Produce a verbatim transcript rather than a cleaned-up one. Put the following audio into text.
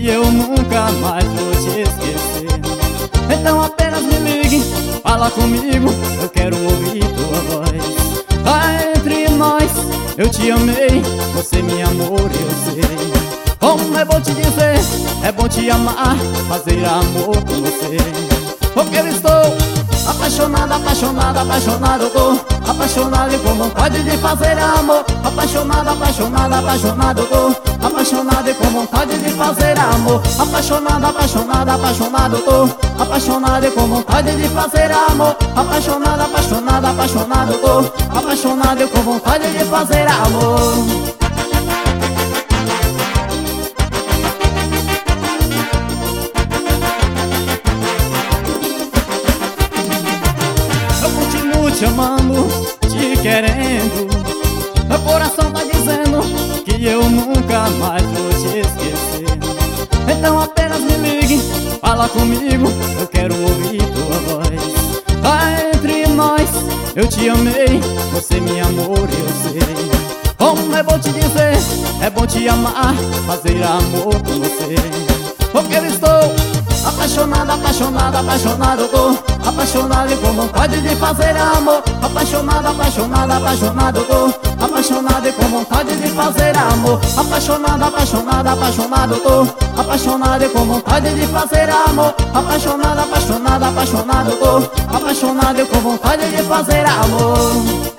eu nunca mais vou te esquecer. Então apenas me ligue, fala comigo, eu quero ouvir tua voz. Lá entre nós, eu te amei, você me amou, eu sei. Como é bom te dizer, é bom te amar, fazer amor com você. Porque eu estou apaixonado, apaixonado, apaixonado, eu tô apaixonado e com vontade de fazer amor. Apaixonado, apaixonado, apaixonado, eu tô apaixonado e com vontade de fazer amor. Apaixonado, apaixonado, apaixonado, eu tô apaixonado e com vontade de fazer amor. Apaixonado, apaixonado, apaixonado, eu tô apaixonado e com vontade de fazer amor. Te amando, te querendo, meu coração tá dizendo que eu nunca mais vou te esquecer. Então apenas me ligue, fala comigo, eu quero ouvir tua voz. Lá entre nós, eu te amei, você me amou, eu sei. Como é bom te dizer, é bom te amar, fazer amor com você. Porque eu estou apaixonado, apaixonado, apaixonado, eu tô apaixonado e com vontade de fazer amor. Apaixonado, apaixonado, apaixonado, eu tô apaixonado e com vontade de fazer amor. Apaixonado, apaixonado, apaixonado, eu tô apaixonado e com vontade de fazer amor. Apaixonado, apaixonado, apaixonado, eu tô apaixonado e com vontade de fazer amor.